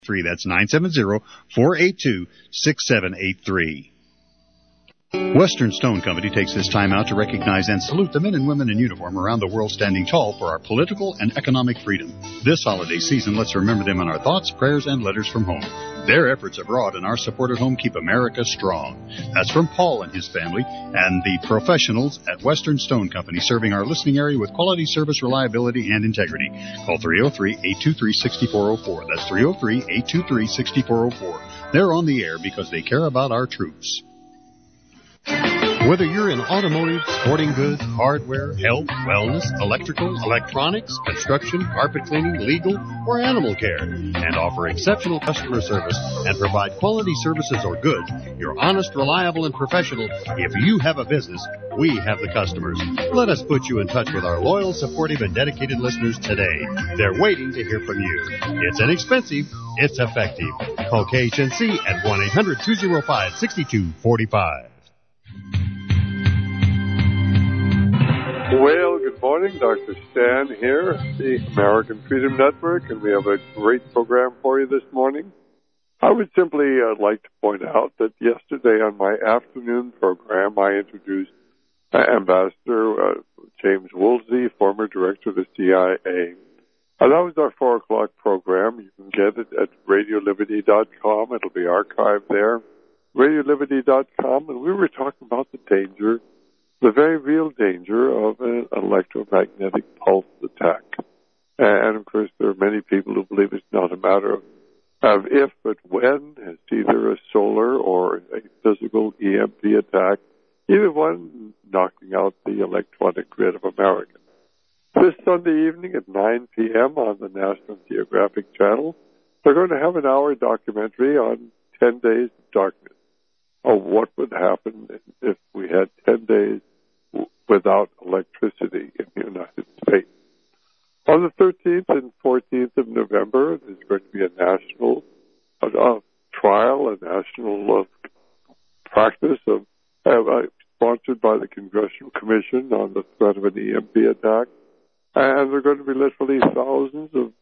That's 970-482-6783. Western Stone Company takes this time out to recognize and salute the men and women in uniform around the world standing tall for our political and economic freedom. This holiday season, let's remember them in our thoughts, prayers, and letters from home. Their efforts abroad and our support at home keep America strong. That's from Paul and his family and the professionals at Western Stone Company, serving our listening area with quality service, reliability, and integrity. Call 303-823-6404. That's 303-823-6404. They're on the air because they care about our troops. Whether you're in automotive, sporting goods, hardware, health, wellness, electrical, electronics, construction, carpet cleaning, legal, or animal care, and offer exceptional customer service and provide quality services or goods, you're honest, reliable, and professional. If you have a business, we have the customers. Let us put you in touch with our loyal, supportive, and dedicated listeners today. They're waiting to hear from you. It's inexpensive. It's effective. Call KHNC at 1-800-205-6245. Well, good morning. Dr. Stan here, the American Freedom Network, and we have a great program for you this morning. I would simply like to point out that yesterday on my afternoon program, I introduced Ambassador James Woolsey, former director of the CIA. That was our 4 o'clock program. You can get it at RadioLiberty.com. It'll be archived there. RadioLiberty.com, and we were talking about the danger, the very real danger of an electromagnetic pulse attack. And, of course, there are many people who believe it's not a matter of if, but when. It's either a solar or a physical EMP attack, either one knocking out the electronic grid of America. This Sunday evening at 9 p.m. on the National Geographic Channel, they're going to have an hour documentary on 10 days of darkness, of what would happen if we had 10 days without electricity in the United States. On the 13th and 14th of November, there's going to be a national trial, a national practice of sponsored by the Congressional Commission on the threat of an EMP attack. And there are going to be literally thousands of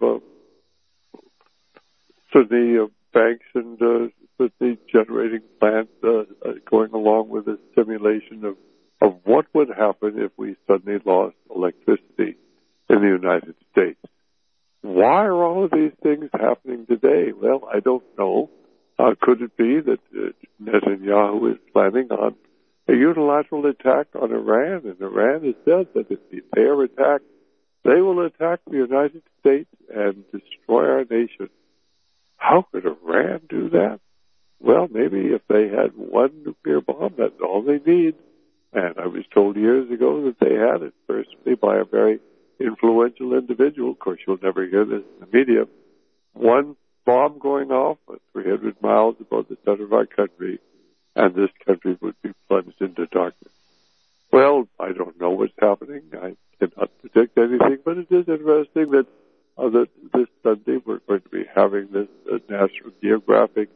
banks and the generating plants going along with a simulation of what would happen if we suddenly lost electricity in the United States. Why are all of these things happening today? Well, I don't know. Could it be that Netanyahu is planning on a unilateral attack on Iran? And Iran has said that if they are attacked, they will attack the United States and destroy our nation. How could Iran do that? Well, maybe if they had one nuclear bomb, that's all they need. And I was told years ago that they had it, personally, by a very influential individual. Of course, you'll never hear this in the media. One bomb going off 300 miles above the center of our country, and this country would be plunged into darkness. Well, I don't know what's happening. I cannot predict anything, but it is interesting that this Sunday we're going to be having this National Geographic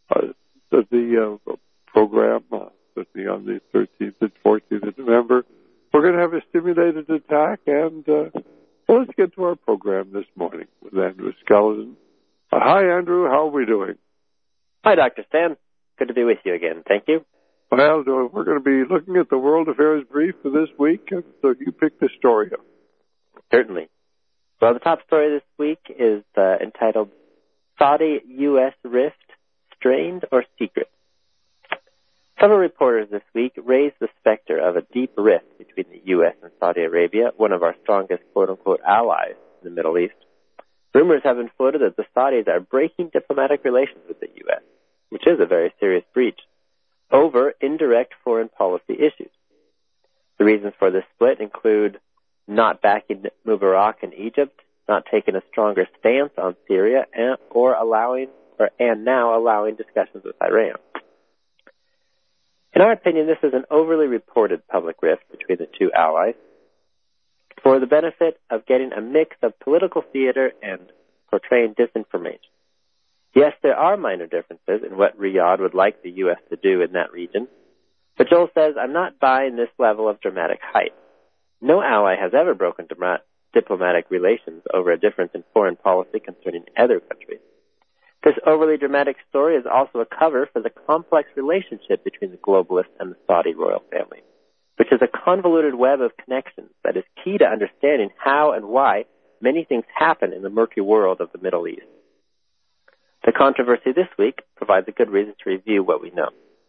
program, certainly on the 13th and 14th of November. We're going to have a simulated attack, and let's get to our program this morning with Andrew Skeleton. Hi, Andrew. How are we doing? Hi, Dr. Stan. Good to be with you again. Thank you. Well, we're going to be looking at the World Affairs Brief for this week, and so you pick the story up. Certainly. Well, the top story this week is entitled Saudi-U.S. Rift, Strained or Secret? Several reporters this week raised the specter of a deep rift between the U.S. and Saudi Arabia, one of our strongest quote-unquote allies in the Middle East. Rumors have been floated that the Saudis are breaking diplomatic relations with the U.S., which is a very serious breach, over indirect foreign policy issues. The reasons for this split include not backing Mubarak in Egypt, not taking a stronger stance on Syria, and now allowing discussions with Iran. In our opinion, this is an overly reported public rift between the two allies for the benefit of getting a mix of political theater and portraying disinformation. Yes, there are minor differences in what Riyadh would like the U.S. to do in that region, but Joel says, I'm not buying this level of dramatic hype. No ally has ever broken diplomatic relations over a difference in foreign policy concerning other countries. This overly dramatic story is also a cover for the complex relationship between the globalists and the Saudi royal family, which is a convoluted web of connections that is key to understanding how and why many things happen in the murky world of the Middle East. The controversy this week provides a good reason to review what we know.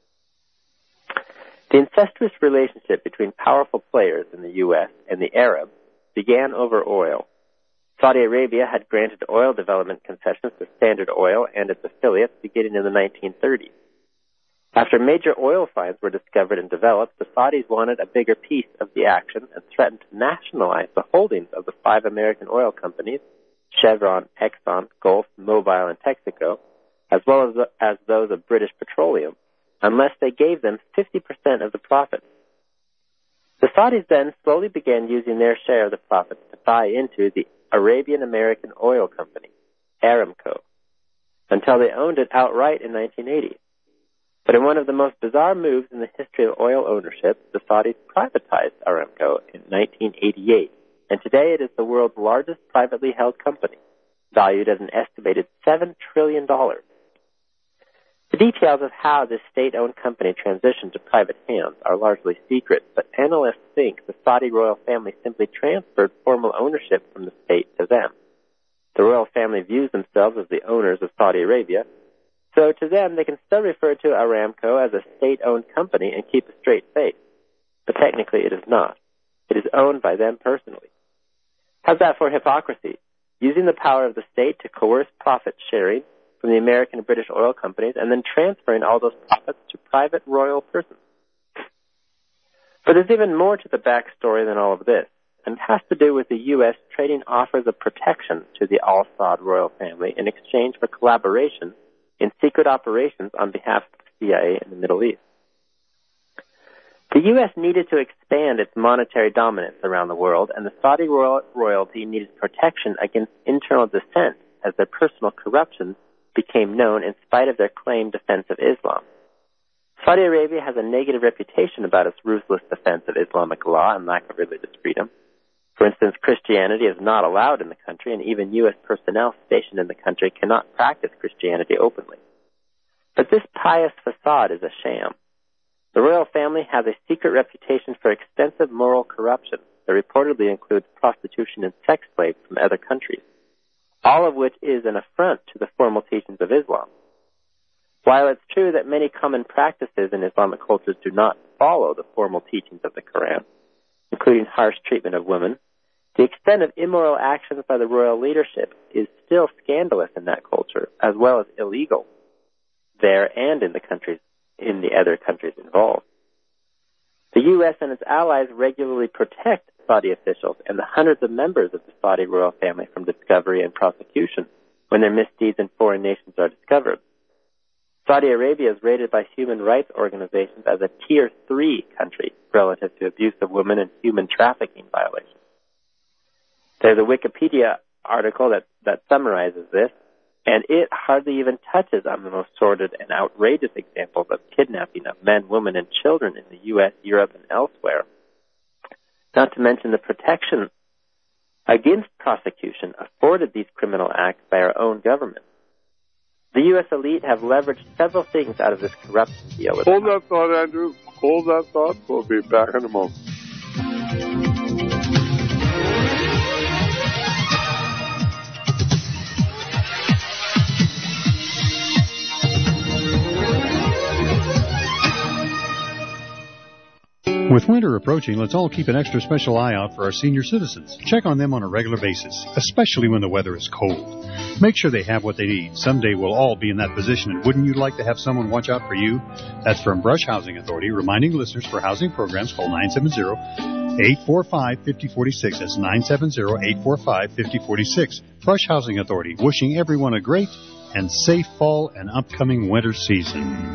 The incestuous relationship between powerful players in the U.S. and the Arabs began over oil. Saudi Arabia had granted oil development concessions to Standard Oil and its affiliates beginning in the 1930s. After major oil finds were discovered and developed, the Saudis wanted a bigger piece of the action and threatened to nationalize the holdings of the 5 American oil companies, Chevron, Exxon, Gulf, Mobil, and Texaco, as well as those of British Petroleum, unless they gave them 50% of the profits. The Saudis then slowly began using their share of the profits to buy into the Arabian American Oil Company, Aramco, until they owned it outright in 1980. But in one of the most bizarre moves in the history of oil ownership, the Saudis privatized Aramco in 1988, and today it is the world's largest privately held company, valued at an estimated $7 trillion. The details of how this state-owned company transitioned to private hands are largely secret, but analysts think the Saudi royal family simply transferred formal ownership from the state to them. The royal family views themselves as the owners of Saudi Arabia, so to them they can still refer to Aramco as a state-owned company and keep a straight face. But technically it is not. It is owned by them personally. How's that for hypocrisy? Using the power of the state to coerce profit sharing from the American and British oil companies, and then transferring all those profits to private royal persons. But there's even more to the backstory than all of this, and it has to do with the U.S. trading offers of protection to the Al Saud royal family in exchange for collaboration in secret operations on behalf of the CIA in the Middle East. The U.S. needed to expand its monetary dominance around the world, and the Saudi royalty needed protection against internal dissent as their personal corruption became known in spite of their claimed defense of Islam. Saudi Arabia has a negative reputation about its ruthless defense of Islamic law and lack of religious freedom. For instance, Christianity is not allowed in the country, and even U.S. personnel stationed in the country cannot practice Christianity openly. But this pious facade is a sham. The royal family has a secret reputation for extensive moral corruption that reportedly includes prostitution and sex slaves from other countries, all of which is an affront to the formal teachings of Islam. While it's true that many common practices in Islamic cultures do not follow the formal teachings of the Quran, including harsh treatment of women, the extent of immoral actions by the royal leadership is still scandalous in that culture, as well as illegal there and in the other countries involved. The U.S. and its allies regularly protect Saudi officials and the hundreds of members of the Saudi royal family from discovery and prosecution when their misdeeds in foreign nations are discovered. Saudi Arabia is rated by human rights organizations as a Tier 3 country relative to abuse of women and human trafficking violations. There's a Wikipedia article that summarizes this, and it hardly even touches on the most sordid and outrageous examples of kidnapping of men, women, and children in the U.S., Europe, and elsewhere. Not to mention the protection against prosecution afforded these criminal acts by our own government. The U.S. elite have leveraged several things out of this corruption deal. Hold that thought, Andrew. Hold that thought. We'll be back in a moment. With winter approaching, let's all keep an extra special eye out for our senior citizens. Check on them on a regular basis, especially when the weather is cold. Make sure they have what they need. Someday we'll all be in that position, and wouldn't you like to have someone watch out for you? That's from Brush Housing Authority, reminding listeners for housing programs, call 970-845-5046. That's 970-845-5046. Brush Housing Authority, wishing everyone a great and safe fall and upcoming winter season.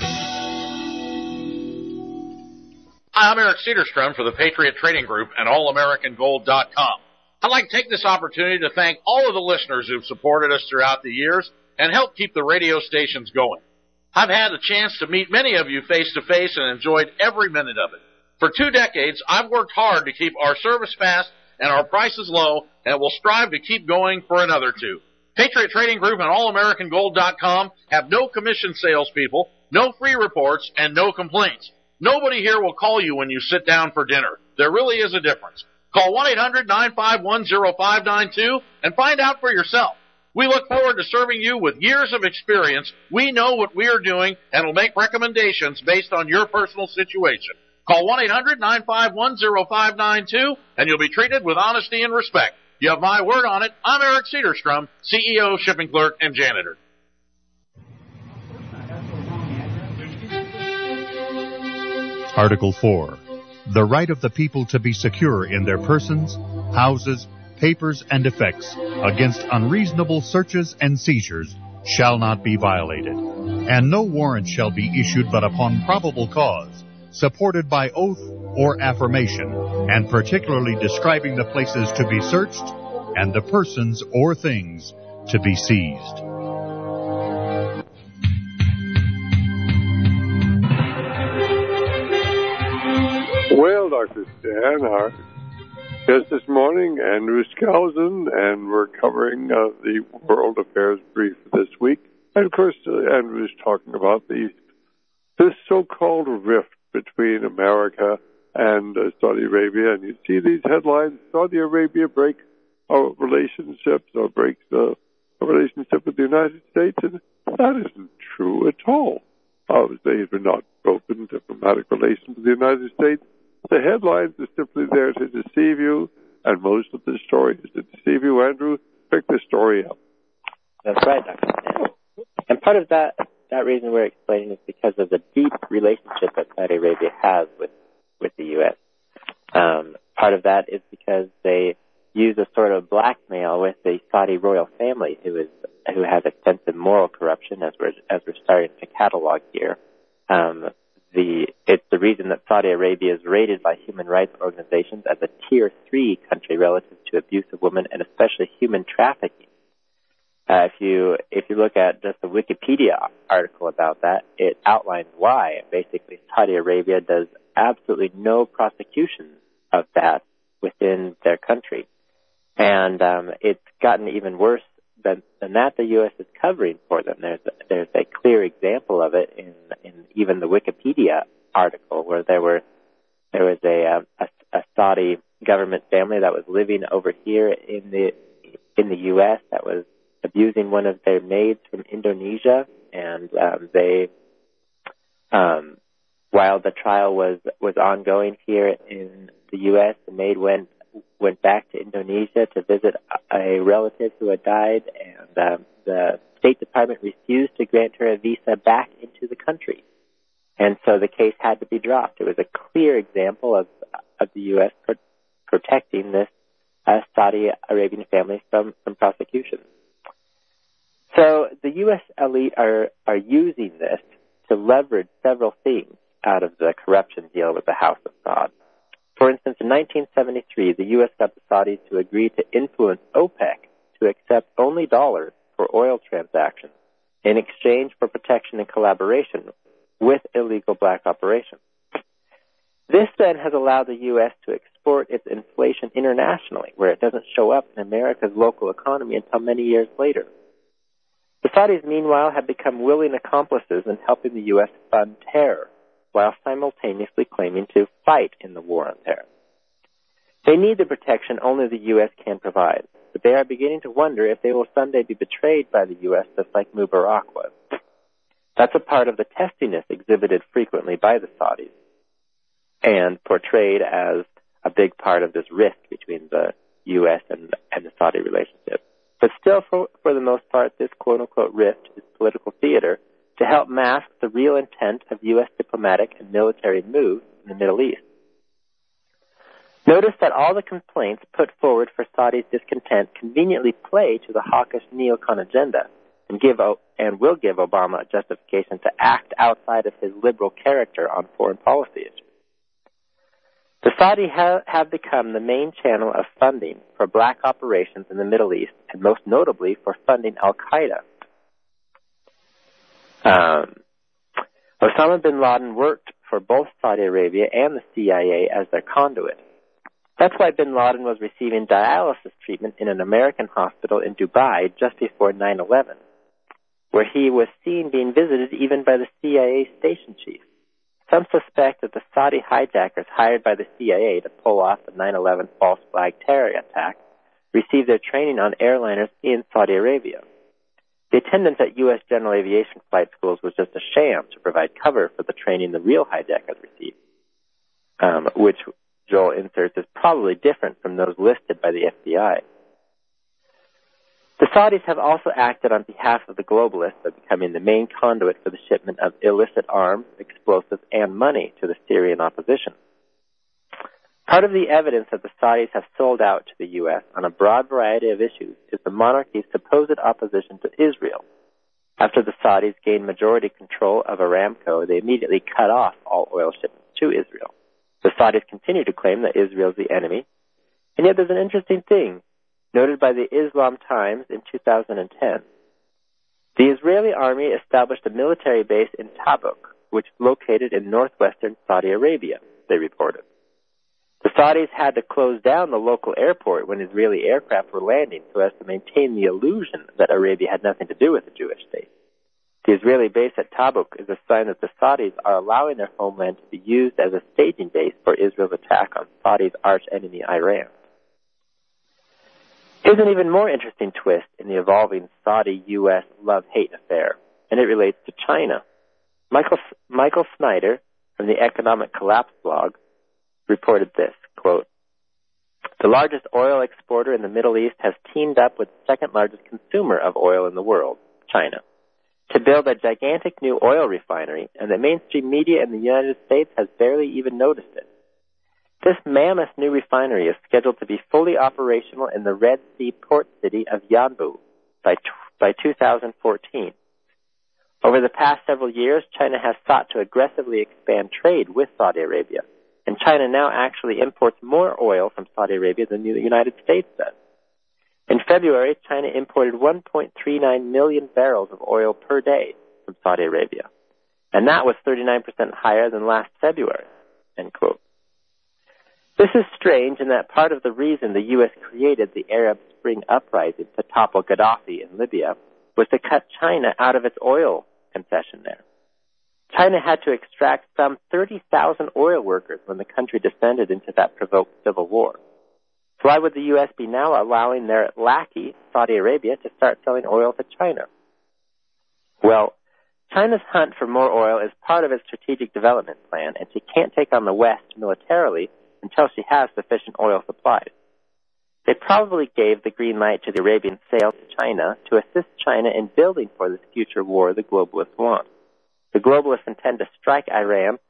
Hi, I'm Eric Cedarstrom for the Patriot Trading Group and AllAmericanGold.com. I'd like to take this opportunity to thank all of the listeners who've supported us throughout the years and helped keep the radio stations going. I've had the chance to meet many of you face-to-face and enjoyed every minute of it. For 2 decades, I've worked hard to keep our service fast and our prices low, and will strive to keep going for another 2. Patriot Trading Group and AllAmericanGold.com have no commission salespeople, no free reports, and no complaints. Nobody here will call you when you sit down for dinner. There really is a difference. Call 1-800-951-0592 and find out for yourself. We look forward to serving you with years of experience. We know what we are doing and will make recommendations based on your personal situation. Call 1-800-951-0592 and you'll be treated with honesty and respect. You have my word on it. I'm Eric Cedarstrom, CEO, shipping clerk, and janitor. Article 4. The right of the people to be secure in their persons, houses, papers, and effects against unreasonable searches and seizures shall not be violated, and no warrant shall be issued but upon probable cause, supported by oath or affirmation, and particularly describing the places to be searched and the persons or things to be seized. Well, Dr. Stan, our guest this morning, Andrew Skousen, and we're covering the World Affairs Brief this week. And, of course, Andrew's talking about this so-called rift between America and Saudi Arabia. And you see these headlines: Saudi Arabia breaks our relationships or breaks a relationship with the United States. And that isn't true at all. They have not broken diplomatic relations with the United States. The headlines are simply there to deceive you, and most of the story is to deceive you. Andrew, pick the story up. That's right, Dr. Stan. And part of that reason we're explaining is because of the deep relationship that Saudi Arabia has with the U.S. Part of that is because they use a sort of blackmail with the Saudi royal family, who has extensive moral corruption, as we're starting to catalog here. It's the reason that Saudi Arabia is rated by human rights organizations as a Tier 3 country relative to abuse of women and especially human trafficking. If you look at just the Wikipedia article about that, it outlines why. Basically, Saudi Arabia does absolutely no prosecution of that within their country. And it's gotten even worse than that. The U.S. is covering for them. There's a clear example of it in even the Wikipedia article, where there was a Saudi government family that was living over here in the U.S. that was abusing one of their maids from Indonesia, and while the trial was ongoing here in the U.S., the maid went back to Indonesia to visit a relative who had died, and the State Department refused to grant her a visa back into the country. And so the case had to be dropped. It was a clear example of the U.S. protecting this Saudi Arabian family from prosecution. So the U.S. elite are using this to leverage several things out of the corruption deal with the House of Saud. For instance, in 1973, the U.S. got the Saudis to agree to influence OPEC to accept only dollars for oil transactions in exchange for protection and collaboration with illegal black operations. This then has allowed the U.S. to export its inflation internationally, where it doesn't show up in America's local economy until many years later. The Saudis, meanwhile, have become willing accomplices in helping the U.S. fund terror, while simultaneously claiming to fight in the war on terror. They need the protection only the U.S. can provide, but they are beginning to wonder if they will someday be betrayed by the U.S. just like Mubarak was. That's a part of the testiness exhibited frequently by the Saudis and portrayed as a big part of this rift between the U.S. and the Saudi relationship. But still, for the most part, this quote-unquote rift is political theater to help mask the real intent of U.S. diplomatic and military moves in the Middle East. Notice that all the complaints put forward for Saudi's discontent conveniently play to the hawkish neocon agenda and will give Obama a justification to act outside of his liberal character on foreign policy issues. The Saudis have become the main channel of funding for black operations in the Middle East, and most notably for funding al-Qaeda. Osama bin Laden worked for both Saudi Arabia and the CIA as their conduit. That's why bin Laden was receiving dialysis treatment in an American hospital in Dubai just before 9/11, where he was seen being visited even by the CIA station chief. Some suspect that the Saudi hijackers hired by the CIA to pull off the 9/11 false flag terror attack received their training on airliners in Saudi Arabia. The attendance at U.S. general aviation flight schools was just a sham to provide cover for the training the real hijackers received, which Joel inserts is probably different from those listed by the FBI. The Saudis have also acted on behalf of the globalists by becoming the main conduit for the shipment of illicit arms, explosives, and money to the Syrian opposition. Part of the evidence that the Saudis have sold out to the U.S. on a broad variety of issues is the monarchy's supposed opposition to Israel. After the Saudis gained majority control of Aramco, they immediately cut off all oil shipments to Israel. The Saudis continue to claim that Israel is the enemy, and yet there's an interesting thing noted by the Islam Times in 2010. The Israeli army established a military base in Tabuk, which is located in northwestern Saudi Arabia, they reported. The Saudis had to close down the local airport when Israeli aircraft were landing so as to maintain the illusion that Arabia had nothing to do with the Jewish state. The Israeli base at Tabuk is a sign that the Saudis are allowing their homeland to be used as a staging base for Israel's attack on Saudi's arch-enemy Iran. Here's an even more interesting twist in the evolving Saudi-U.S. love-hate affair, and it relates to China. Michael Snyder from the Economic Collapse blog reported this, quote, "The largest oil exporter in the Middle East has teamed up with the second largest consumer of oil in the world, China, to build a gigantic new oil refinery, and the mainstream media in the United States has barely even noticed it. This mammoth new refinery is scheduled to be fully operational in the Red Sea port city of Yanbu by 2014. Over the past several years, China has sought to aggressively expand trade with Saudi Arabia, and China now actually imports more oil from Saudi Arabia than the United States does. In February, China imported 1.39 million barrels of oil per day from Saudi Arabia, and that was 39% higher than last February," end quote. This is strange in that part of the reason the U.S. created the Arab Spring uprising to topple Gaddafi in Libya was to cut China out of its oil concession there. China had to extract some 30,000 oil workers when the country descended into that provoked civil war. So why would the U.S. be now allowing their lackey, Saudi Arabia, to start selling oil to China? Well, China's hunt for more oil is part of its strategic development plan, and she can't take on the West militarily until she has sufficient oil supplies. They probably gave the green light to the Arabian sale to China to assist China in building for this future war the globalists want. The globalists intend to strike Iran.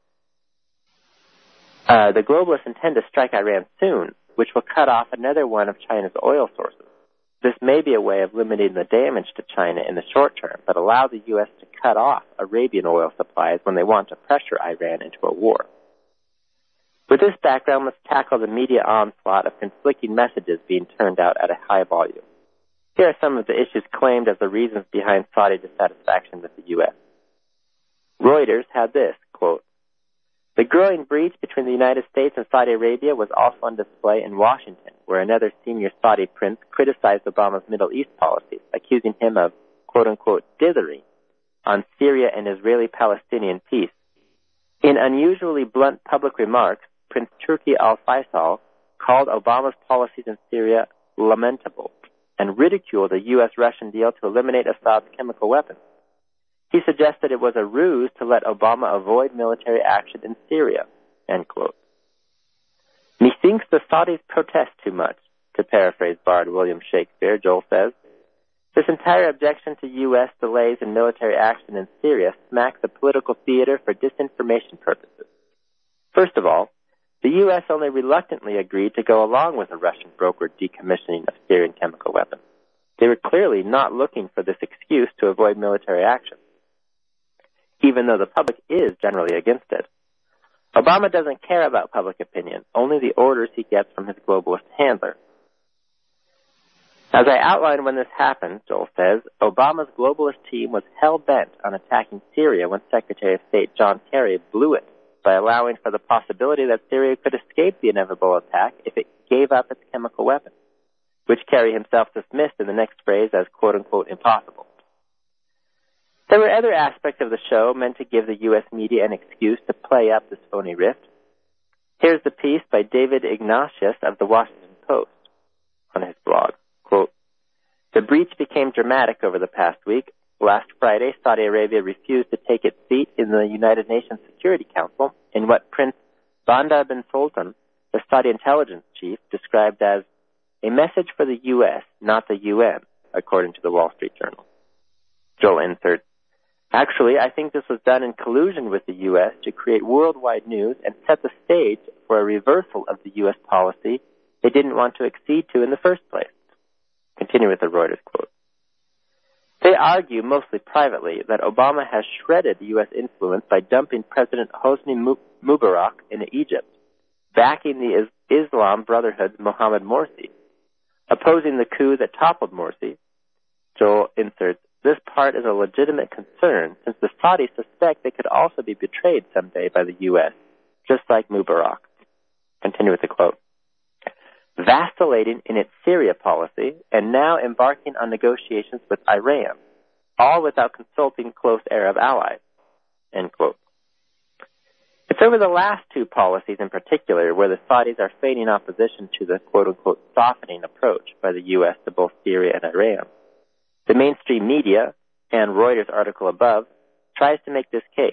Soon, which will cut off another one of China's oil sources. This may be a way of limiting the damage to China in the short term, but allow the U.S. to cut off Arabian oil supplies when they want to pressure Iran into a war. With this background, let's tackle the media onslaught of conflicting messages being turned out at a high volume. Here are some of the issues claimed as the reasons behind Saudi dissatisfaction with the U.S. Reuters had this, quote, "The growing breach between the United States and Saudi Arabia was also on display in Washington, where another senior Saudi prince criticized Obama's Middle East policies, accusing him of, quote-unquote, dithery on Syria and Israeli-Palestinian peace. In unusually blunt public remarks, Prince Turki al-Faisal called Obama's policies in Syria lamentable and ridiculed a U.S.-Russian deal to eliminate Assad's chemical weapons. He suggested it was a ruse to let Obama avoid military action in Syria," end quote. "Methinks the Saudis protest too much," to paraphrase Bard William Shakespeare, Joel says. "This entire objection to U.S. delays in military action in Syria smacks of political theater for disinformation purposes. First of all, the U.S. only reluctantly agreed to go along with a Russian-brokered decommissioning of Syrian chemical weapons. They were clearly not looking for this excuse to avoid military action, even though the public is generally against it. Obama doesn't care about public opinion, only the orders he gets from his globalist handler. As I outlined when this happened," Joel says, "Obama's globalist team was hell-bent on attacking Syria when Secretary of State John Kerry blew it by allowing for the possibility that Syria could escape the inevitable attack if it gave up its chemical weapons, which Kerry himself dismissed in the next phrase as quote-unquote impossible. There were other aspects of the show meant to give the U.S. media an excuse to play up this phony rift. Here's the piece by David Ignatius of the Washington Post on his blog. Quote, "The breach became dramatic over the past week. Last Friday, Saudi Arabia refused to take its seat in the United Nations Security Council in what Prince Bandar bin Sultan, the Saudi intelligence chief, described as a message for the U.S., not the UN, according to the Wall Street Journal." Joel inserts, "Actually, I think this was done in collusion with the U.S. to create worldwide news and set the stage for a reversal of the U.S. policy they didn't want to accede to in the first place." Continue with the Reuters quote. "They argue, mostly privately, that Obama has shredded U.S. influence by dumping President Hosni Mubarak in Egypt, backing the Islam Brotherhood's Mohammed Morsi, opposing the coup that toppled Morsi." Joel inserts, "This part is a legitimate concern since the Saudis suspect they could also be betrayed someday by the U.S., just like Mubarak." Continue with the quote. "Vacillating in its Syria policy and now embarking on negotiations with Iran, all without consulting close Arab allies." End quote. It's over the last two policies in particular where the Saudis are feigning opposition to the quote-unquote softening approach by the U.S. to both Syria and Iran. The mainstream media, and Reuters' article above, tries to make this case.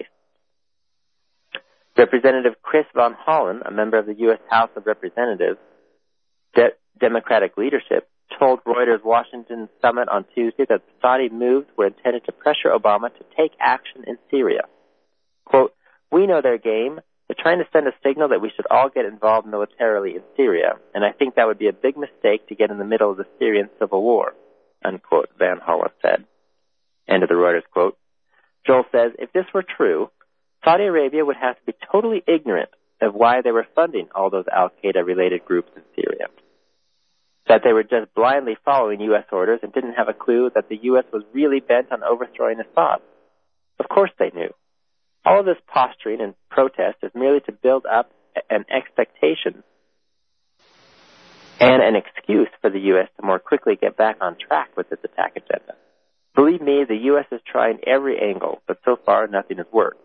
Representative Chris Von Hollen, a member of the U.S. House of Representatives, Democratic leadership, told Reuters' Washington summit on Tuesday that the Saudi moves were intended to pressure Obama to take action in Syria. Quote, "We know their game. They're trying to send a signal that we should all get involved militarily in Syria, and I think that would be a big mistake to get in the middle of the Syrian civil war," unquote, Van Hollen said. End of the Reuters quote. Joel says, if this were true, Saudi Arabia would have to be totally ignorant of why they were funding all those al-Qaeda-related groups in Syria. That they were just blindly following U.S. orders and didn't have a clue that the U.S. was really bent on overthrowing Assad. Of course they knew. All of this posturing and protest is merely to build up an expectation and an excuse for the U.S. to more quickly get back on track with its attack agenda. Believe me, the U.S. is trying every angle, but so far nothing has worked.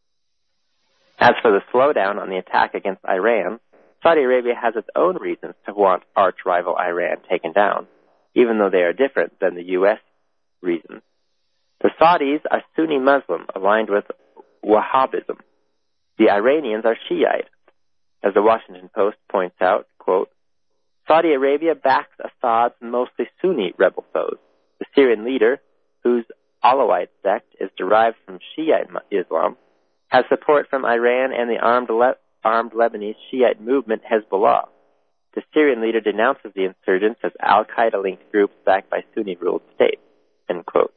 As for the slowdown on the attack against Iran, Saudi Arabia has its own reasons to want arch-rival Iran taken down, even though they are different than the U.S. reasons. The Saudis are Sunni Muslim, aligned with Wahhabism. The Iranians are Shiite. As the Washington Post points out, quote, "Saudi Arabia backs Assad's mostly Sunni rebel foes. The Syrian leader, whose Alawite sect is derived from Shiite Islam, has support from Iran and the armed Lebanese Shiite movement Hezbollah. The Syrian leader denounces the insurgents as al-Qaeda-linked groups backed by Sunni-ruled states." End quote.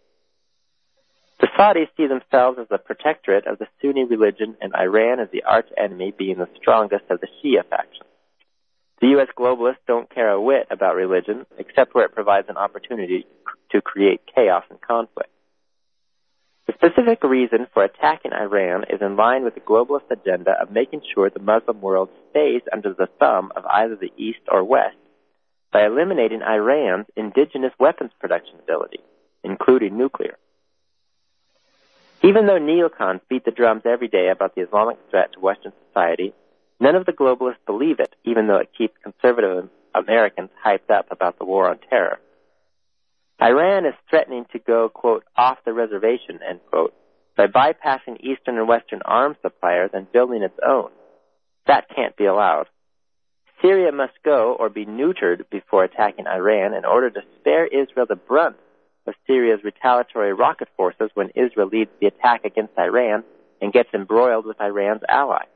The Saudis see themselves as the protectorate of the Sunni religion and Iran as the arch-enemy, being the strongest of the Shia factions. The U.S. globalists don't care a whit about religion, except where it provides an opportunity to create chaos and conflict. The specific reason for attacking Iran is in line with the globalist agenda of making sure the Muslim world stays under the thumb of either the East or West by eliminating Iran's indigenous weapons production ability, including nuclear. Even though neocons beat the drums every day about the Islamic threat to Western society, none of the globalists believe it, even though it keeps conservative Americans hyped up about the war on terror. Iran is threatening to go, quote, off the reservation, end quote, by bypassing Eastern and Western arms suppliers and building its own. That can't be allowed. Syria must go or be neutered before attacking Iran in order to spare Israel the brunt of Syria's retaliatory rocket forces when Israel leads the attack against Iran and gets embroiled with Iran's allies.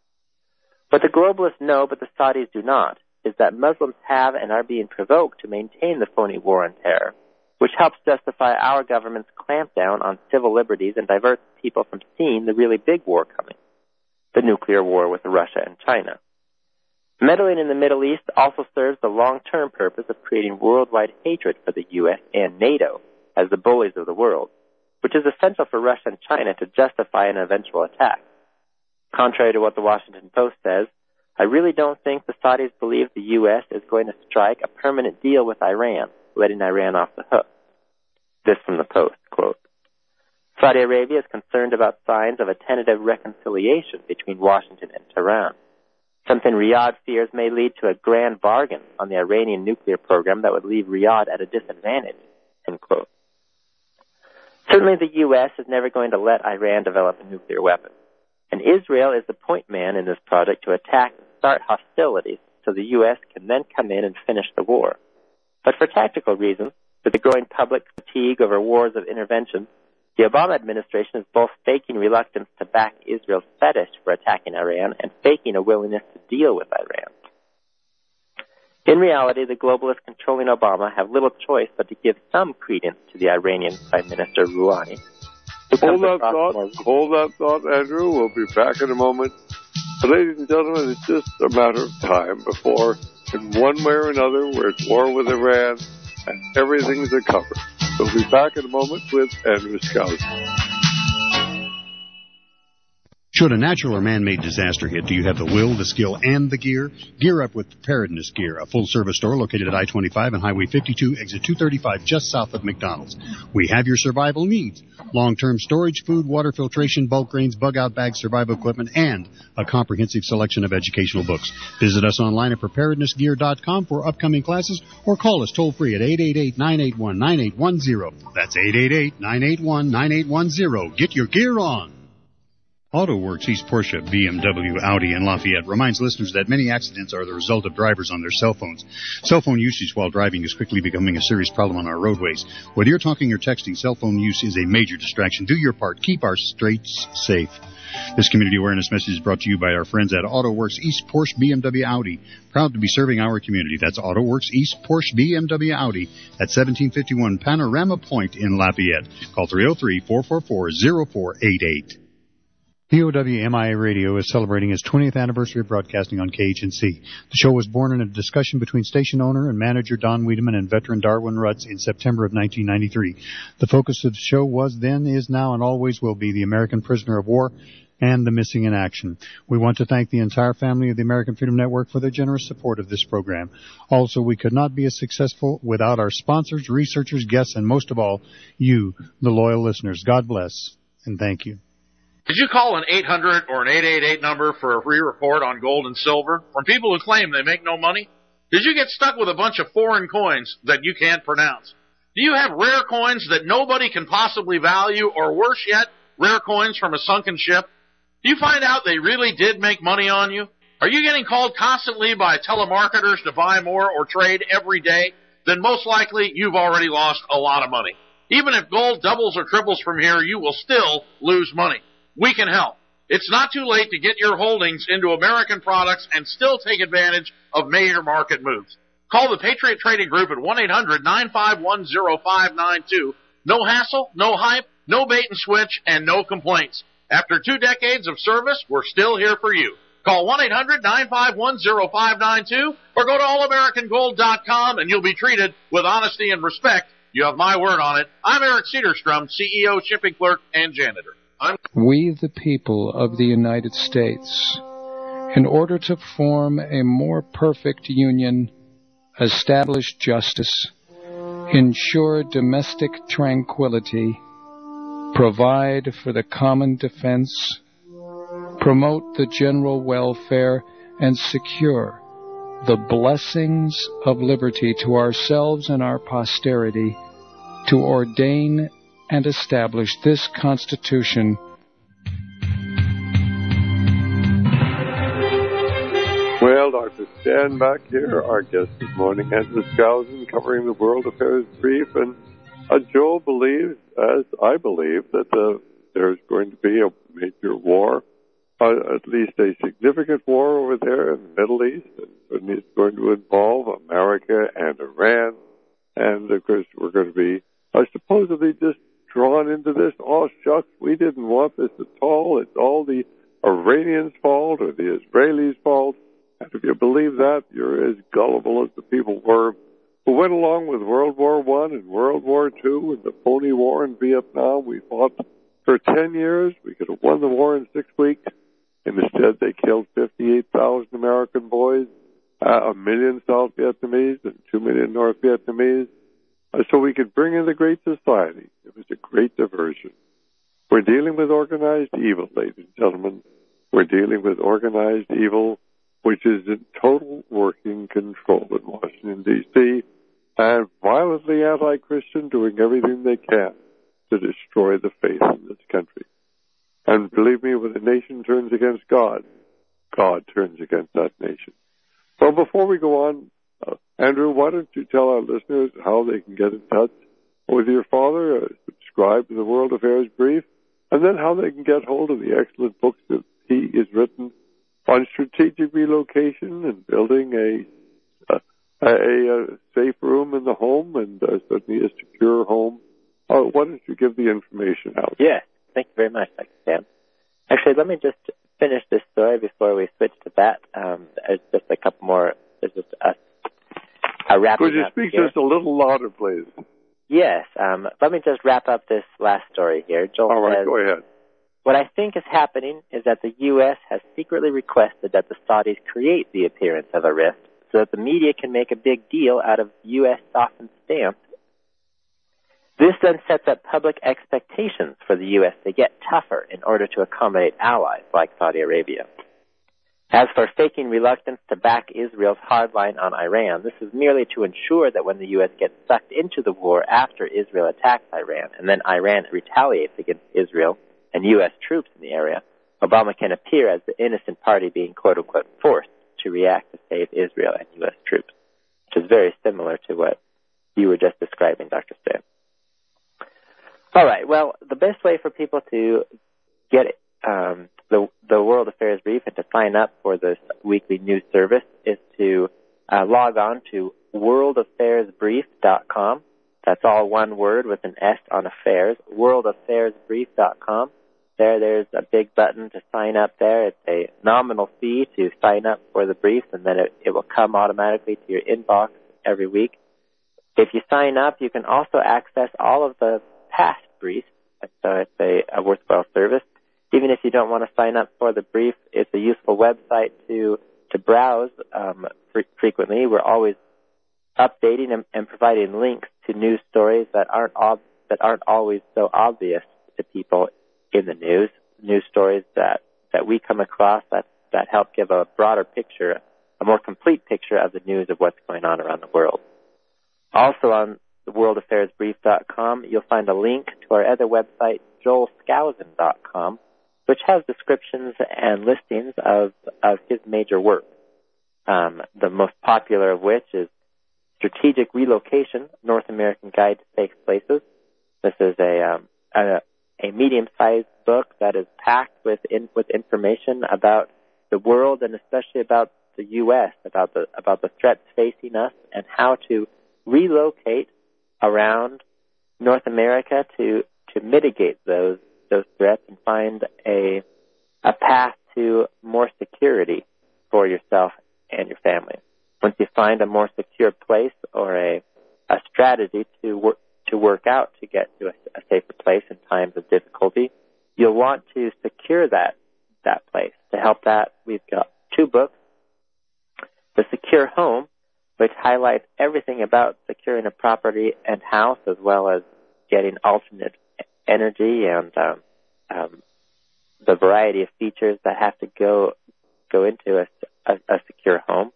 What the globalists know, but the Saudis do not, is that Muslims have and are being provoked to maintain the phony war on terror, which helps justify our government's clampdown on civil liberties and diverts people from seeing the really big war coming, the nuclear war with Russia and China. Meddling in the Middle East also serves the long-term purpose of creating worldwide hatred for the U.S. and NATO as the bullies of the world, which is essential for Russia and China to justify an eventual attack. Contrary to what the Washington Post says, I really don't think the Saudis believe the U.S. is going to strike a permanent deal with Iran, letting Iran off the hook. This from the Post, quote. Saudi Arabia is concerned about signs of a tentative reconciliation between Washington and Tehran, something Riyadh fears may lead to a grand bargain on the Iranian nuclear program that would leave Riyadh at a disadvantage, end quote. Certainly the U.S. is never going to let Iran develop a nuclear weapon, and Israel is the point man in this project to attack and start hostilities so the U.S. can then come in and finish the war. But for tactical reasons, with the growing public fatigue over wars of intervention, the Obama administration is both faking reluctance to back Israel's fetish for attacking Iran and faking a willingness to deal with Iran. In reality, the globalists controlling Obama have little choice but to give some credence to the Iranian Prime Minister Rouhani. Hold that thought, Andrew. We'll be back in a moment. But ladies and gentlemen, it's just a matter of time before, in one way or another, we're at war with Iran and everything's a cover. We'll be back in a moment with Andrew Skousen. Should a natural or man-made disaster hit, do you have the will, the skill, and the gear? Gear up with Preparedness Gear, a full-service store located at I-25 and Highway 52, exit 235, just south of McDonald's. We have your survival needs. Long-term storage, food, water filtration, bulk grains, bug-out bags, survival equipment, and a comprehensive selection of educational books. Visit us online at preparednessgear.com for upcoming classes or call us toll-free at 888-981-9810. That's 888-981-9810. Get your gear on. AutoWorks East Porsche, BMW, Audi, and Lafayette reminds listeners that many accidents are the result of drivers on their cell phones. Cell phone usage while driving is quickly becoming a serious problem on our roadways. Whether you're talking or texting, cell phone use is a major distraction. Do your part. Keep our streets safe. This community awareness message is brought to you by our friends at AutoWorks East Porsche, BMW, Audi. Proud to be serving our community. That's AutoWorks East Porsche, BMW, Audi at 1751 Panorama Point in Lafayette. Call 303-444-0488. POWMIA Radio is celebrating its 20th anniversary of broadcasting on KHNC. The show was born in a discussion between station owner and manager Don Wiedemann and veteran Darwin Rutz in September of 1993. The focus of the show was then, is now, and always will be the American prisoner of war and the missing in action. We want to thank the entire family of the American Freedom Network for their generous support of this program. Also, we could not be as successful without our sponsors, researchers, guests, and most of all, you, the loyal listeners. God bless, and thank you. Did you call an 800 or an 888 number for a free report on gold and silver from people who claim they make no money? Did you get stuck with a bunch of foreign coins that you can't pronounce? Do you have rare coins that nobody can possibly value, or worse yet, rare coins from a sunken ship? Do you find out they really did make money on you? Are you getting called constantly by telemarketers to buy more or trade every day? Then most likely you've already lost a lot of money. Even if gold doubles or triples from here, you will still lose money. We can help. It's not too late to get your holdings into American products and still take advantage of major market moves. Call the Patriot Trading Group at 1-800-951-0592. No hassle, no hype, no bait and switch, and no complaints. After 2 decades of service, we're still here for you. Call 1-800-951-0592 or go to allamericangold.com and you'll be treated with honesty and respect. You have my word on it. I'm Eric Cedarstrom, CEO, shipping clerk, and janitor. We, the people of the United States, in order to form a more perfect union, establish justice, ensure domestic tranquility, provide for the common defense, promote the general welfare, and secure the blessings of liberty to ourselves and our posterity, to ordain and establish this Constitution. Well, Dr. Stan back here, our guest this morning, Andrew Skousen, covering the world affairs brief. And Joel believes, as I believe, that there's going to be a major war, at least a significant war over there in the Middle East. And it's going to involve America and Iran. And, of course, we're going to be supposedly just drawn into this. Oh, shucks, we didn't want this at all. It's all the Iranians' fault or the Israelis' fault. And if you believe that, you're as gullible as the people were who went along with World War I and World War II and the phony war in Vietnam. We fought for 10 years. We could have won the war in 6 weeks. Instead, they killed 58,000 American boys, 1 million South Vietnamese, and 2 million North Vietnamese, so we could bring in the Great Society. It was a great diversion. We're dealing with organized evil, ladies and gentlemen. We're dealing with organized evil, which is in total working control in Washington, D.C., and violently anti-Christian, doing everything they can to destroy the faith in this country. And believe me, when a nation turns against God, God turns against that nation. Well, before we go on, Andrew, why don't you tell our listeners how they can get in touch with your father, subscribe to the World Affairs Brief, and then how they can get hold of the excellent books that he has written on strategic relocation and building a safe room in the home and certainly a secure home. Why don't you give the information out? Yes, thank you very much, Dr. Sam. Actually, let me just finish this story before we switch to that. There's just a couple more. There's just a wrapping up. Could you speak just a little louder, please? Yes. Let me just wrap up this last story here. Joel All right, says, go ahead. what I think is happening is that the U.S. has secretly requested that the Saudis create the appearance of a rift so that the media can make a big deal out of U.S. softened stance. This then sets up public expectations for the U.S. to get tougher in order to accommodate allies like Saudi Arabia. As for faking reluctance to back Israel's hard line on Iran, this is merely to ensure that when the U.S. gets sucked into the war after Israel attacks Iran, and then Iran retaliates against Israel and U.S. troops in the area, Obama can appear as the innocent party being quote-unquote forced to react to save Israel and U.S. troops, which is very similar to what you were just describing, Dr. Stan. All right, well, the best way for people to get the World Affairs Brief and to sign up for this weekly news service is to log on to worldaffairsbrief.com. That's all one word with an S on affairs, worldaffairsbrief.com. There's a big button to sign up there. It's a nominal fee to sign up for the briefs, and then it will come automatically to your inbox every week. If you sign up, you can also access all of the past briefs, so it's a worthwhile service. Even if you don't want to sign up for the brief, it's a useful website to browse frequently. We're always updating and providing links to news stories that aren't always so obvious to people in the news stories that we come across that help give a broader picture, a more complete picture of the news of what's going on around the world. Also on the worldaffairsbrief.com, you'll find a link to our other website, joelskousen.com, which has descriptions and listings of his major work. The most popular of which is Strategic Relocation, North American Guide to Safe Places. This is a medium-sized book that is packed with information about the world and especially about the U.S., about the threats facing us and how to relocate around North America to mitigate those threats and find a path to more security for yourself and your family. Once you find a more secure place or a strategy to work out to get to a safer place in times of difficulty, you'll want to secure that place. To help that, we've got 2 books. The Secure Home, which highlights everything about securing a property and house, as well as getting alternate energy and the variety of features that have to go into a secure home.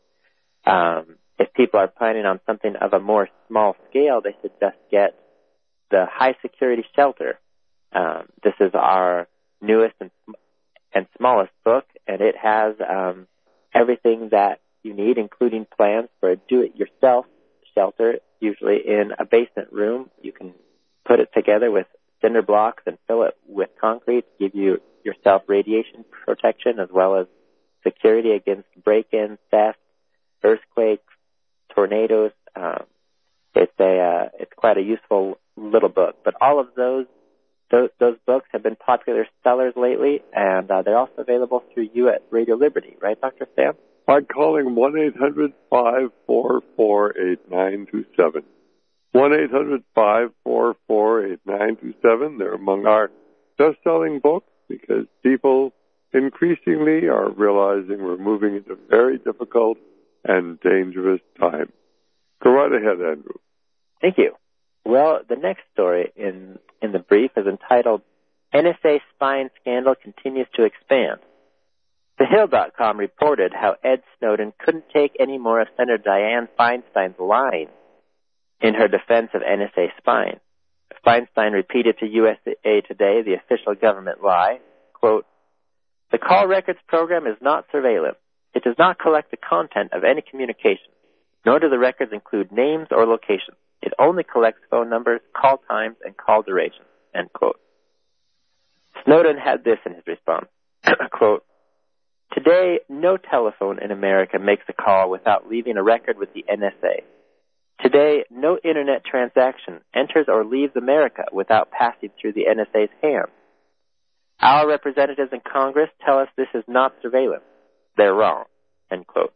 If people are planning on something of a more small scale, they should just get the High Security Shelter. This is our newest and smallest book, and it has everything that you need, including plans for a do-it-yourself shelter, usually in a basement room. You can put it together with cinder blocks and fill it with concrete to give you yourself radiation protection as well as security against break-ins, theft, earthquakes, tornadoes. It's quite a useful little book. But all of those books have been popular sellers lately, and they're also available through you at Radio Liberty, right, Dr. Sam? By calling 1-800-544-8927. 1-800-544-8927. They're among our best-selling books because people increasingly are realizing we're moving into very difficult and dangerous times. Go right ahead, Andrew. Thank you. Well, the next story in the brief is entitled, NSA Spying Scandal Continues to Expand. TheHill.com reported how Ed Snowden couldn't take any more of Senator Dianne Feinstein's lying in her defense of NSA spying. Feinstein repeated to USA Today the official government lie, quote, "The call records program is not surveillance. It does not collect the content of any communication, nor do the records include names or locations. It only collects phone numbers, call times, and call durations," end quote. Snowden had this in his response, quote, "Today, no telephone in America makes a call without leaving a record with the NSA. Today, no internet transaction enters or leaves America without passing through the NSA's hands. Our representatives in Congress tell us this is not surveillance. They're wrong," end quote.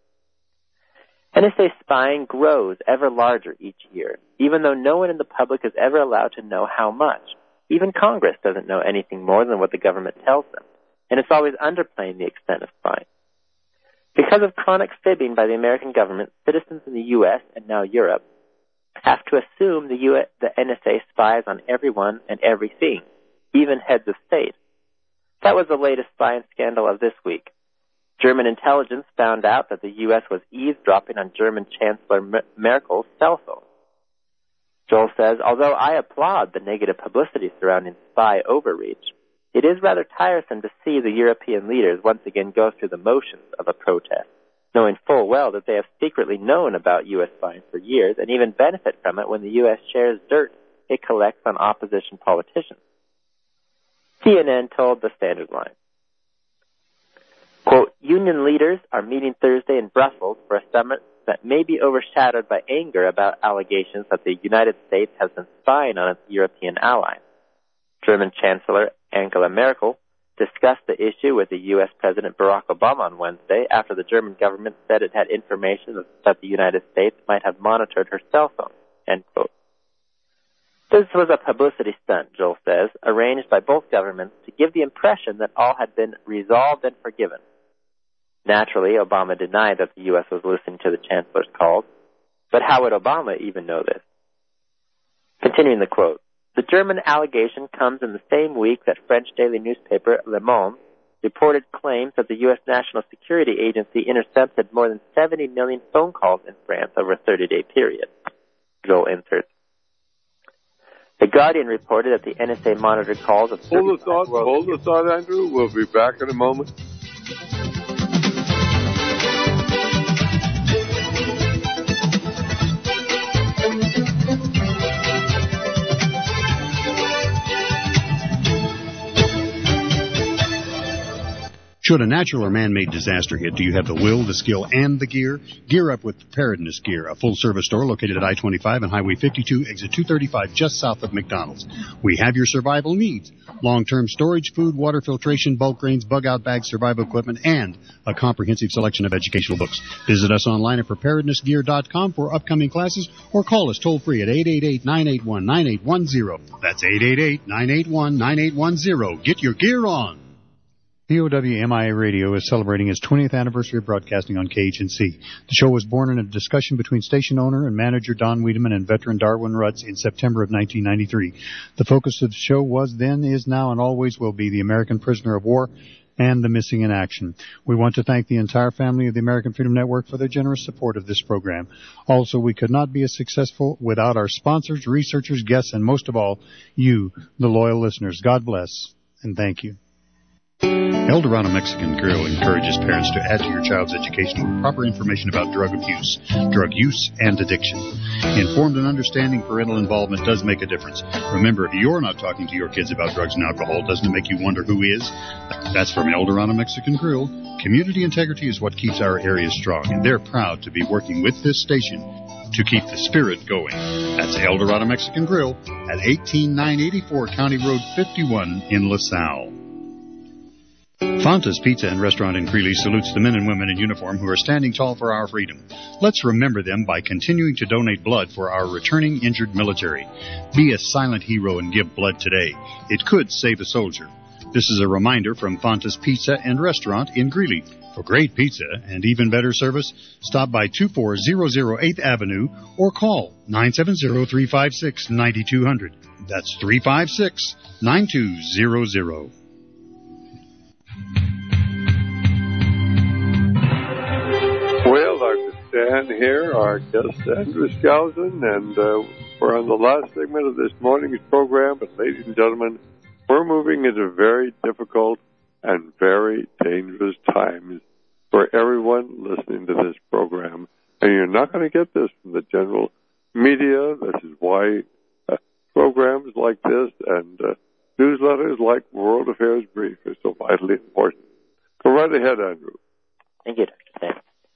NSA spying grows ever larger each year, even though no one in the public is ever allowed to know how much. Even Congress doesn't know anything more than what the government tells them, and it's always underplaying the extent of spying. Because of chronic fibbing by the American government, citizens in the U.S. and now Europe have to assume the NSA spies on everyone and everything, even heads of state. That was the latest spying scandal of this week. German intelligence found out that the U.S. was eavesdropping on German Chancellor Merkel's cell phone. Joel says, although I applaud the negative publicity surrounding spy overreach, it is rather tiresome to see the European leaders once again go through the motions of a protest, knowing full well that they have secretly known about U.S. spying for years and even benefit from it when the U.S. shares dirt it collects on opposition politicians. CNN told the Standard Line, quote, "Union leaders are meeting Thursday in Brussels for a summit that may be overshadowed by anger about allegations that the United States has been spying on its European allies. German Chancellor Angela Merkel discussed the issue with the U.S. President Barack Obama on Wednesday after the German government said it had information that the United States might have monitored her cell phone," end quote. This was a publicity stunt, Joel says, arranged by both governments to give the impression that all had been resolved and forgiven. Naturally, Obama denied that the U.S. was listening to the Chancellor's calls, but how would Obama even know this? Continuing the quote, "The German allegation comes in the same week that French daily newspaper Le Monde reported claims that the U.S. National Security Agency intercepted more than 70 million phone calls in France over a 30-day period." Joel inserts. The Guardian reported that the NSA monitored calls of... Hold the thought, Andrew. We'll be back in a moment. Should a natural or man-made disaster hit, do you have the will, the skill, and the gear? Gear up with Preparedness Gear, a full-service store located at I-25 and Highway 52, exit 235, just south of McDonald's. We have your survival needs: long-term storage, food, water filtration, bulk grains, bug-out bags, survival equipment, and a comprehensive selection of educational books. Visit us online at preparednessgear.com for upcoming classes, or call us toll-free at 888-981-9810. That's 888-981-9810. Get your gear on. POWMIA Radio is celebrating its 20th anniversary of broadcasting on KHNC. The show was born in a discussion between station owner and manager Don Wiedemann and veteran Darwin Rutz in September of 1993. The focus of the show was then, is now, and always will be the American prisoner of war and the missing in action. We want to thank the entire family of the American Freedom Network for their generous support of this program. Also, we could not be as successful without our sponsors, researchers, guests, and most of all, you, the loyal listeners. God bless, and thank you. El Dorado Mexican Grill encourages parents to add to your child's education with proper information about drug abuse, drug use, and addiction. Informed and understanding parental involvement does make a difference. Remember, if you're not talking to your kids about drugs and alcohol, doesn't it make you wonder who is? That's from El Dorado Mexican Grill. Community integrity is what keeps our area strong, and they're proud to be working with this station to keep the spirit going. That's El Dorado Mexican Grill at 18984 County Road 51 in LaSalle. Fanta's Pizza and Restaurant in Greeley salutes the men and women in uniform who are standing tall for our freedom. Let's remember them by continuing to donate blood for our returning injured military. Be a silent hero and give blood today. It could save a soldier. This is a reminder from Fonta's Pizza and Restaurant in Greeley. For great pizza and even better service, stop by 24008 8th Avenue or call 970-356-9200. That's 356-9200. Well, Dr. Stan here, our guest Andrew Skousen, and we're on the last segment of this morning's program. But ladies and gentlemen, we're moving into very difficult and very dangerous times for everyone listening to this program. And you're not going to get this from the general media. This is why programs like this and newsletters like World Affairs Brief are so vitally important. Go right ahead, Andrew. Thank you, Dr. Stan.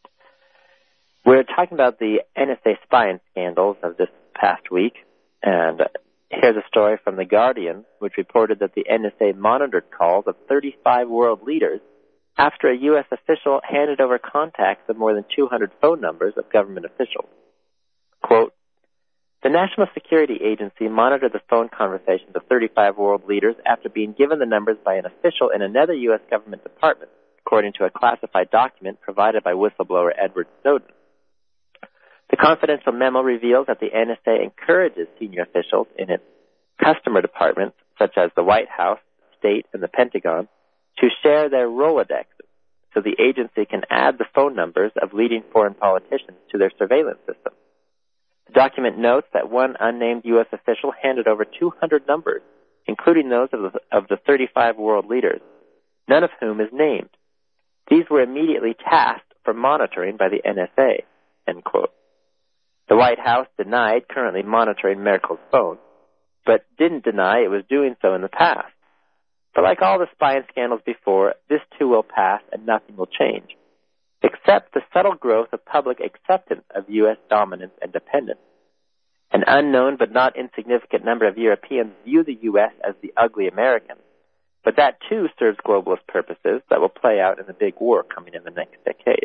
We're talking about the NSA spying scandals of this past week, and here's a story from The Guardian, which reported that the NSA monitored calls of 35 world leaders after a U.S. official handed over contacts of more than 200 phone numbers of government officials. Quote, the National Security Agency monitored the phone conversations of 35 world leaders after being given the numbers by an official in another U.S. government department, according to a classified document provided by whistleblower Edward Snowden. The confidential memo reveals that the NSA encourages senior officials in its customer departments, such as the White House, State, and the Pentagon, to share their Rolodex so the agency can add the phone numbers of leading foreign politicians to their surveillance system. The document notes that one unnamed U.S. official handed over 200 numbers, including those of the 35 world leaders, none of whom is named. These were immediately tasked for monitoring by the NSA, end quote. The White House denied currently monitoring Merkel's phone, but didn't deny it was doing so in the past. But like all the spying scandals before, this too will pass and nothing will change, except the subtle growth of public acceptance of U.S. dominance and dependence. An unknown but not insignificant number of Europeans view the U.S. as the ugly American, but that too serves globalist purposes that will play out in the big war coming in the next decade.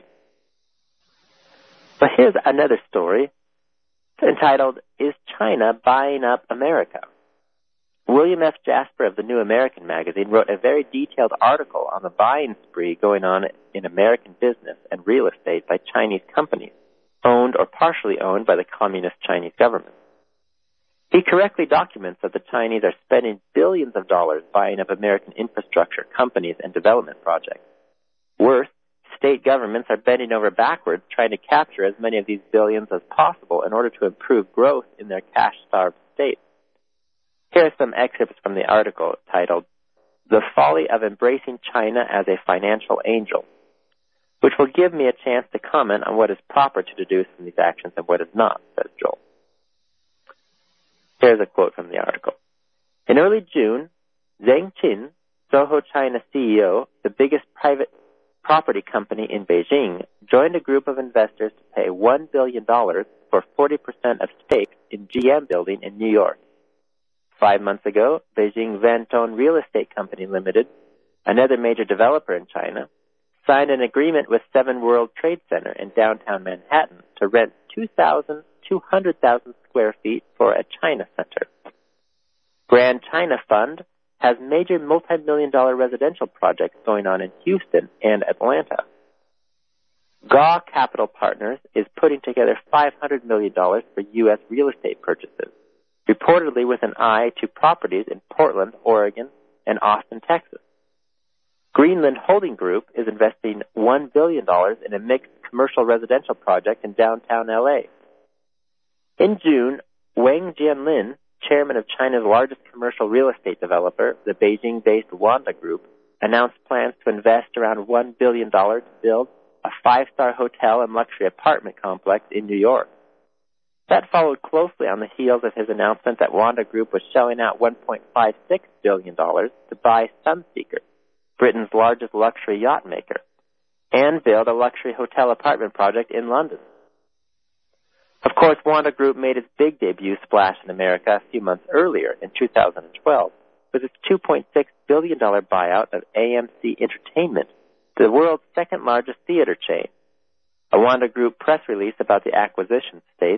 But here's another story entitled, Is China Buying Up America? William F. Jasper of the New American magazine wrote a very detailed article on the buying spree going on in American business and real estate by Chinese companies, owned or partially owned by the communist Chinese government. He correctly documents that the Chinese are spending billions of dollars buying up American infrastructure, companies, and development projects. Worse, state governments are bending over backwards trying to capture as many of these billions as possible in order to improve growth in their cash-starved states. Here are some excerpts from the article titled, The Folly of Embracing China as a Financial Angel, which will give me a chance to comment on what is proper to deduce from these actions and what is not, says Joel. Here's a quote from the article. In early June, Zheng Qin, Soho China CEO, the biggest private property company in Beijing, joined a group of investors to pay $1 billion for 40% of stakes in GM Building in New York. 5 months ago, Beijing Vanton Real Estate Company Limited, another major developer in China, signed an agreement with 7 World Trade Center in downtown Manhattan to rent 200,000 square feet for a China Center. Grand China Fund has major multi-million-dollar residential projects going on in Houston and Atlanta. GAW Capital Partners is putting together $500 million for U.S. real estate purchases, reportedly with an eye to properties in Portland, Oregon, and Austin, Texas. Greenland Holding Group is investing $1 billion in a mixed commercial residential project in downtown L.A. In June, Wang Jianlin, chairman of China's largest commercial real estate developer, the Beijing-based Wanda Group, announced plans to invest around $1 billion to build a 5-star hotel and luxury apartment complex in New York. That followed closely on the heels of his announcement that Wanda Group was shelling out $1.56 billion to buy Sunseeker, Britain's largest luxury yacht maker, and build a luxury hotel apartment project in London. Of course, Wanda Group made its big debut splash in America a few months earlier in 2012 with its $2.6 billion buyout of AMC Entertainment, the world's second-largest theater chain. A Wanda Group press release about the acquisition states,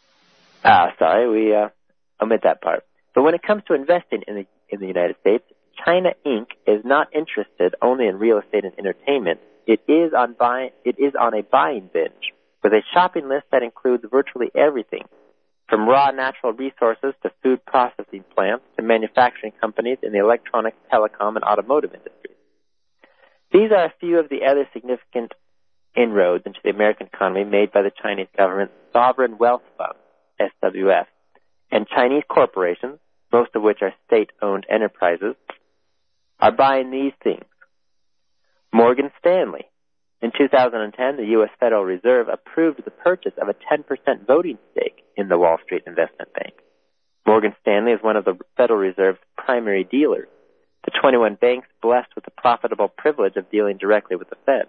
we omit that part. But when it comes to investing in the United States, China Inc. is not interested only in real estate and entertainment. It is on a buying binge with a shopping list that includes virtually everything, from raw natural resources to food processing plants to manufacturing companies in the electronics, telecom, and automotive industries. These are a few of the other significant inroads into the American economy made by the Chinese government's Sovereign Wealth Fund, SWF, and Chinese corporations, most of which are state-owned enterprises, are buying these things. Morgan Stanley. In 2010, the U.S. Federal Reserve approved the purchase of a 10% voting stake in the Wall Street Investment Bank. Morgan Stanley is one of the Federal Reserve's primary dealers, the 21 banks blessed with the profitable privilege of dealing directly with the Fed.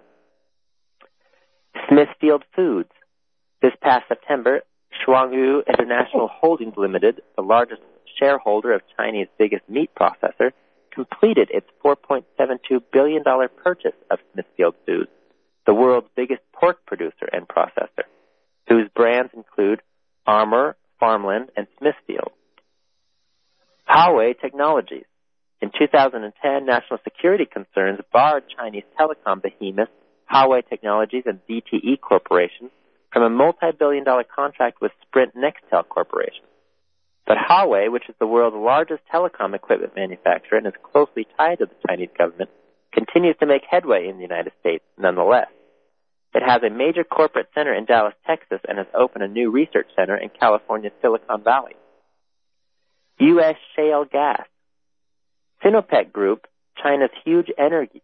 Smithfield Foods. This past September, Shuangyu International Holdings Limited, the largest shareholder of China's biggest meat processor, completed its $4.72 billion purchase of Smithfield Foods, the world's biggest pork producer and processor, whose brands include Armour, Farmland, and Smithfield. Huawei Technologies. In 2010, national security concerns barred Chinese telecom behemoths Huawei Technologies and ZTE Corporation from a multi-billion-dollar contract with Sprint Nextel Corporation. But Huawei, which is the world's largest telecom equipment manufacturer and is closely tied to the Chinese government, continues to make headway in the United States nonetheless. It has a major corporate center in Dallas, Texas, and has opened a new research center in California's Silicon Valley. U.S. shale gas. Sinopec Group, China's huge energy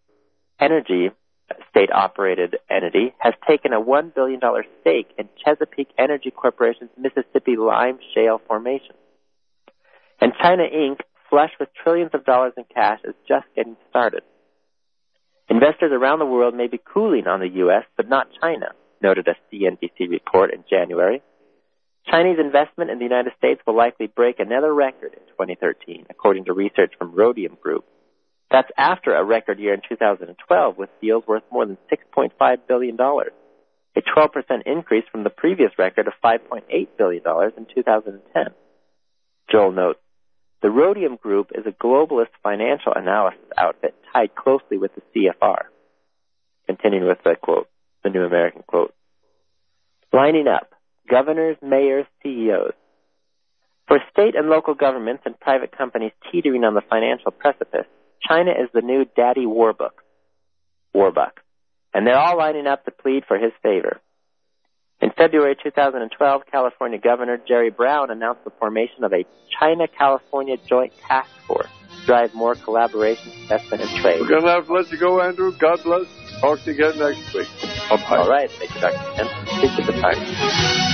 state-operated entity, has taken a $1 billion stake in Chesapeake Energy Corporation's Mississippi Lime Shale formation. And China Inc., flush with trillions of dollars in cash, is just getting started. Investors around the world may be cooling on the U.S., but not China, noted a CNBC report in January. Chinese investment in the United States will likely break another record in 2013, according to research from Rhodium Group. That's after a record year in 2012 with deals worth more than $6.5 billion, a 12% increase from the previous record of $5.8 billion in 2010. Joel notes, the Rhodium Group is a globalist financial analysis outfit tied closely with the CFR. Continuing with the quote, the New American quote. Lining up, governors, mayors, CEOs. For state and local governments and private companies teetering on the financial precipice, China is the new daddy warbuck, and they're all lining up to plead for his favor. In February 2012, California Governor Jerry Brown announced the formation of a China-California Joint Task Force to drive more collaboration, investment, and trade. We're going to have to let you go, Andrew. God bless. Talk to you again next week. Bye-bye. All right. Thank you, Dr. Kent. Speak to the time.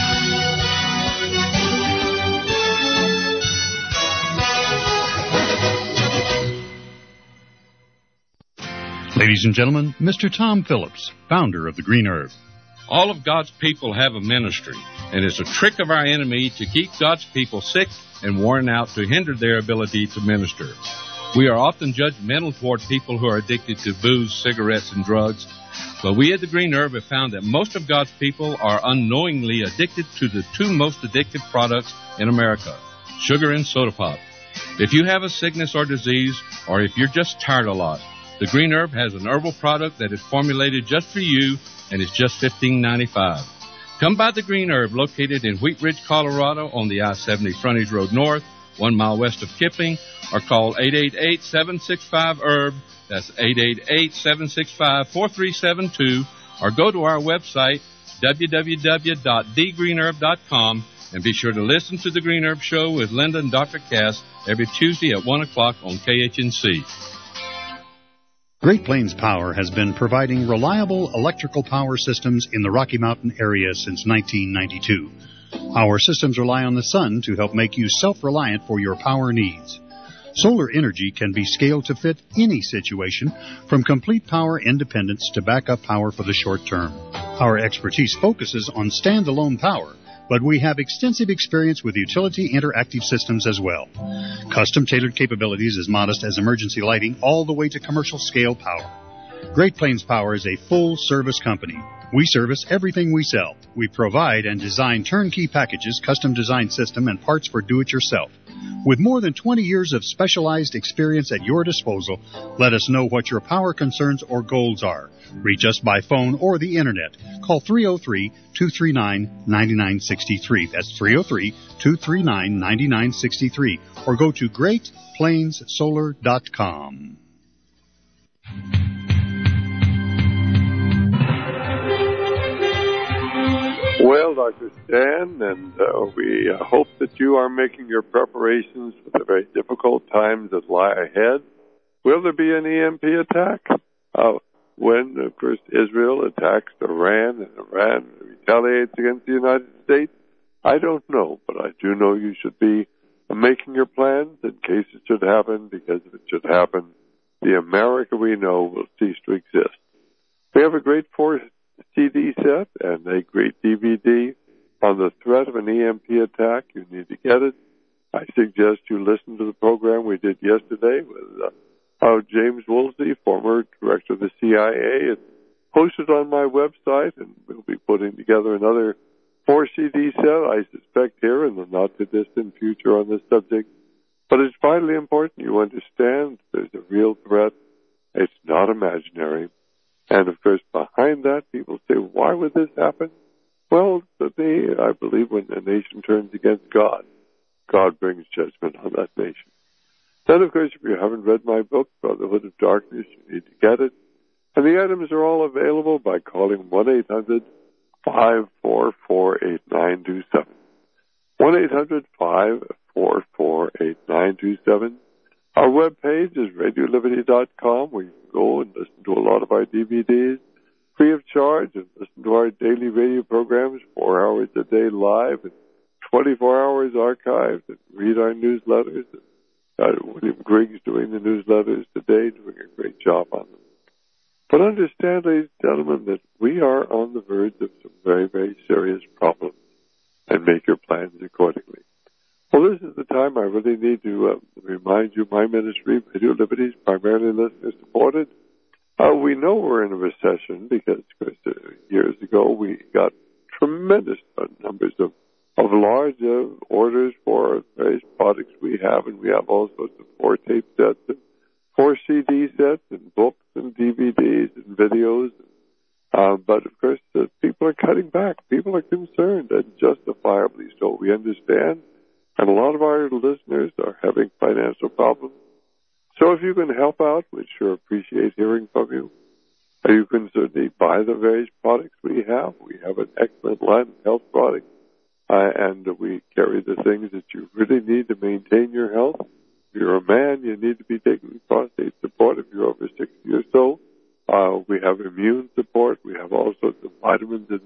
Ladies and gentlemen, Mr. Tom Phillips, founder of the Green Herb. All of God's people have a ministry, and it's a trick of our enemy to keep God's people sick and worn out to hinder their ability to minister. We are often judgmental toward people who are addicted to booze, cigarettes, and drugs, but we at the Green Herb have found that most of God's people are unknowingly addicted to the two most addictive products in America, sugar and soda pop. If you have a sickness or disease, or if you're just tired a lot, the Green Herb has an herbal product that is formulated just for you, and it's just $15.95. Come by the Green Herb, located in Wheat Ridge, Colorado, on the I-70 Frontage Road North, 1 mile west of Kipling, or call 888-765-HERB. That's 888-765-4372, or go to our website, www.thegreenherb.com, and be sure to listen to the Green Herb Show with Linda and Dr. Cass every Tuesday at 1 o'clock on KHNC. Great Plains Power has been providing reliable electrical power systems in the Rocky Mountain area since 1992. Our systems rely on the sun to help make you self-reliant for your power needs. Solar energy can be scaled to fit any situation, from complete power independence to backup power for the short term. Our expertise focuses on standalone power, but we have extensive experience with utility interactive systems as well. Custom-tailored capabilities as modest as emergency lighting all the way to commercial-scale power. Great Plains Power is a full-service company. We service everything we sell. We provide and design turnkey packages, custom design system, and parts for do-it-yourself. With more than 20 years of specialized experience at your disposal, let us know what your power concerns or goals are. Reach us by phone or the Internet. Call 303-239-9963. That's 303-239-9963. Or go to GreatPlainsSolar.com. Well, Dr. Stan, and we hope that you are making your preparations for the very difficult times that lie ahead. Will there be an EMP attack? When, of course, Israel attacks Iran and Iran retaliates against the United States? I don't know, but I do know you should be making your plans in case it should happen, because if it should happen, the America we know will cease to exist. We have a great CD set and a great DVD on the threat of an EMP attack. You need to get it. I suggest you listen to the program we did yesterday with James Woolsey, former director of the CIA. It's posted on my website, and we'll be putting together another 4 CD set, I suspect, here in the not-too-distant future on this subject. But it's vitally important you understand there's a real threat. It's not imaginary. And, of course, behind that, people say, why would this happen? Well, to me, I believe when a nation turns against God, God brings judgment on that nation. Then, of course, if you haven't read my book, Brotherhood of Darkness, you need to get it. And the items are all available by calling 1-800-544-8927. 1-800-544-8927. Our webpage is RadioLiberty.com, where you can go and listen to a lot of our DVDs free of charge and listen to our daily radio programs 4 hours a day live and 24 hours archived, and read our newsletters. William Griggs doing the newsletters today, doing a great job on them. But understand, ladies and gentlemen, that we are on the verge of some very, very serious problems, and make your plans accordingly. Well, this is the time I really need to remind you my ministry, Radio Liberty, is primarily listener-supported. We know we're in a recession because years ago we got tremendous numbers of large orders for various products we have, and we have all sorts of 4 tape sets and 4 CD sets and books and DVDs and videos. But, of course, people are cutting back. People are concerned, and justifiably so. We understand. And a lot of our listeners are having financial problems. So if you can help out, we'd sure appreciate hearing from you. You can certainly buy the various products we have. We have an excellent line of health products. And we carry the things that you really need to maintain your health. If you're a man, you need to be taking prostate support. If you're over 60 or so, we have immune support. We have all sorts of vitamins and